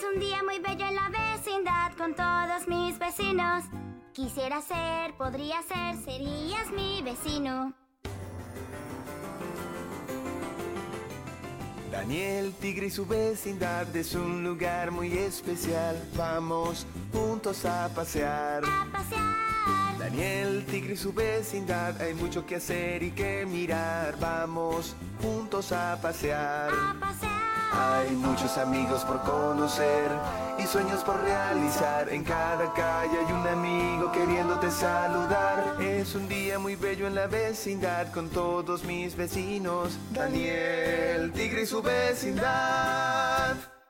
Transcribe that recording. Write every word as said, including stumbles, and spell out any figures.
Es un día muy bello en la vecindad con todos mis vecinos. Quisiera ser, podría ser, serías mi vecino. Daniel Tigre y su vecindad es un lugar muy especial. Vamos juntos a pasear. A pasear. Daniel Tigre y su vecindad, hay mucho que hacer y que mirar. Vamos juntos a pasear. A pasear. Hay muchos amigos por conocer y sueños por realizar. En cada calle hay un amigo queriéndote saludar. Es un día muy bello en la vecindad con todos mis vecinos. Daniel Tigre y su vecindad.